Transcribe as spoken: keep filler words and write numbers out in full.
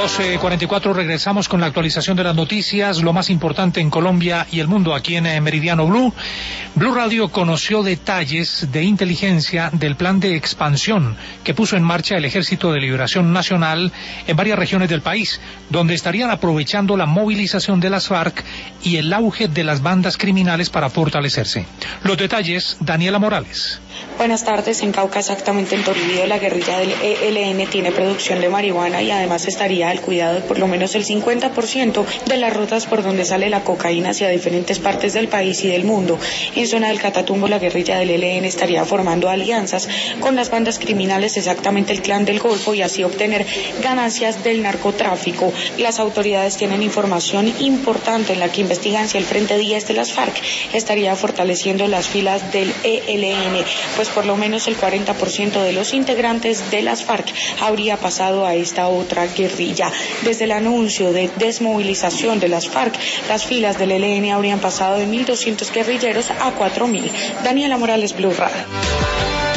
doce cuarenta y cuatro, regresamos con la actualización de las noticias, lo más importante en Colombia y el mundo aquí en eh, Meridiano Blue. Blue Radio conoció detalles de inteligencia del plan de expansión que puso en marcha el Ejército de Liberación Nacional en varias regiones del país, donde estarían aprovechando la movilización de las FARC y el auge de las bandas criminales para fortalecerse. Los detalles, Daniela Morales. Buenas tardes. En Cauca, exactamente en Toribío, la guerrilla del E L N tiene producción de marihuana y además estaría al cuidado de por lo menos el cincuenta por ciento de las rutas por donde sale la cocaína hacia diferentes partes del país y del mundo. En zona del Catatumbo, la guerrilla del E L N estaría formando alianzas con las bandas criminales, exactamente el Clan del Golfo, y así obtener ganancias del narcotráfico. Las autoridades tienen información importante en la que investigan si el Frente diez de las FARC estaría fortaleciendo las filas del E L N, pues por lo menos el cuarenta por ciento de los integrantes de las FARC habría pasado a esta otra guerrilla. Desde el anuncio de desmovilización de las FARC, las filas del E L N habrían pasado de mil doscientos guerrilleros a cuatro mil. Daniela Morales, Blue Radio.